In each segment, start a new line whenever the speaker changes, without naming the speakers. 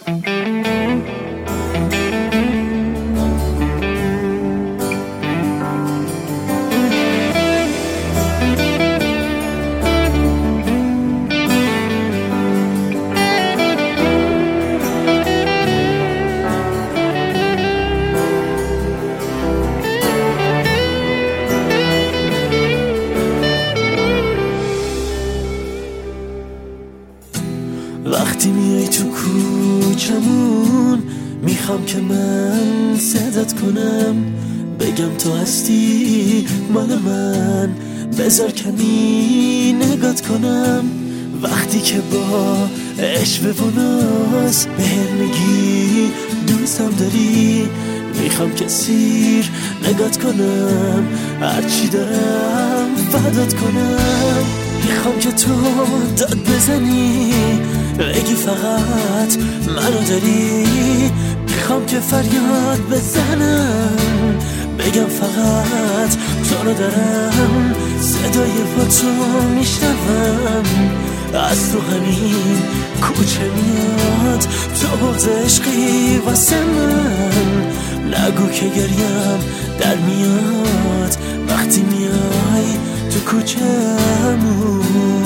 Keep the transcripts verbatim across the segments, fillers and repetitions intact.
وقتی میای تو کوچمون میخوام که من صدات کنم، بگم تو هستی مال من، بذار کمی نگات کنم. وقتی که با عشق و ناز بهم میگی دوستم داری، میخوام که سیر نگات کنم، هرچی دارم فدات کنم. میخوام که تو داد بزنی، بگی فقط منو داری، میخوام که فریاد بزنم، بگم فقط تو رو دارم. صدای پاتو میشنوم از تو همین کوچه میاد، تو بغض عشقی واسه من، نگو که گریم در میاد وقتی میای تو کوچه‌مون.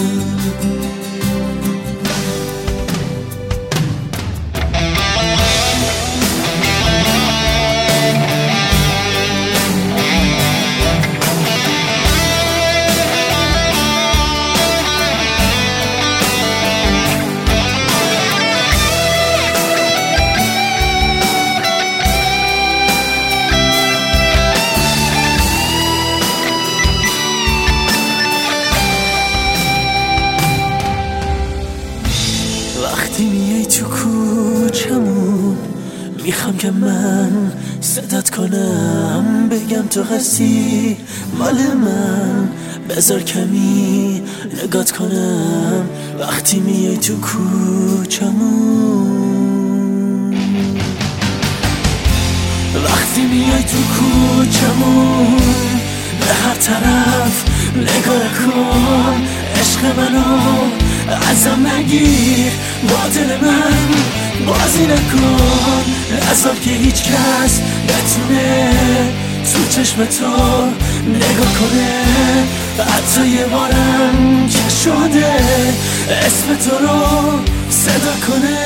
وقتی میای تو کوچمون میخوام که من صدات کنم، بگم تو هستی مال من، بذار کمی نگات کنم. وقتی میای تو کوچمون، وقتی میای تو کوچمون، به هر طرف نگاه کن، عشق منو ازم نگیر، با دل من بازی نکن، نذار که هیچ کس بتونه تو چشم تو نگاه کنه. حتی یه بارم که شده اسم تو رو صدا کنه.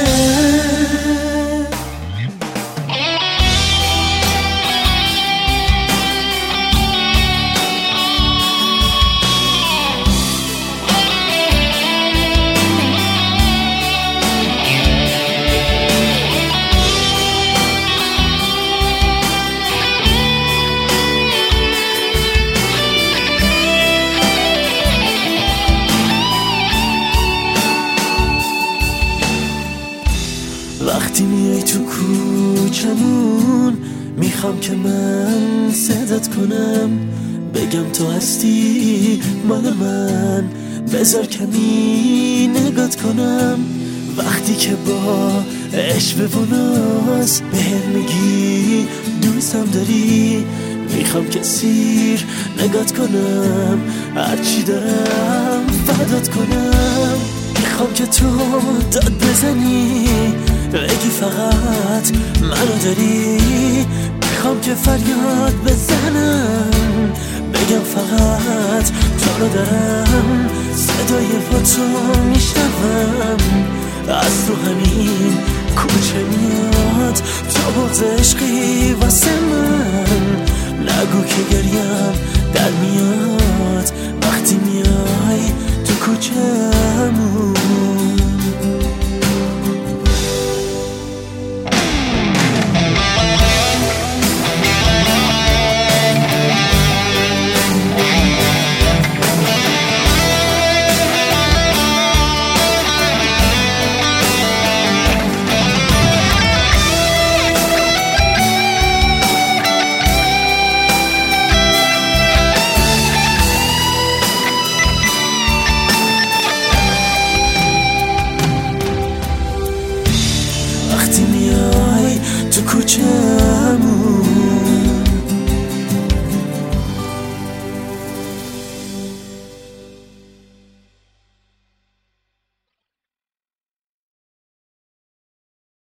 وقتی میای تو کوچمون میخوام که من صدات کنم، بگم تو هستی مال من، بذار کمی نگات کنم. وقتی که با عشق و ناز بهم میگی دوستم داری، میخوام که سیر نگات کنم، هرچی دارم فدات کنم. میخوام که تو داد بزنی، بگی فقط منو داری، میخوام که فریاد بزنم، بگم فقط تو رو دارم. صدای پاتو میشنوم از تو همین کوچه میاد، تو بغض عشقی واسه من، نگو که گریم در میاد وقتی میای تو کوچه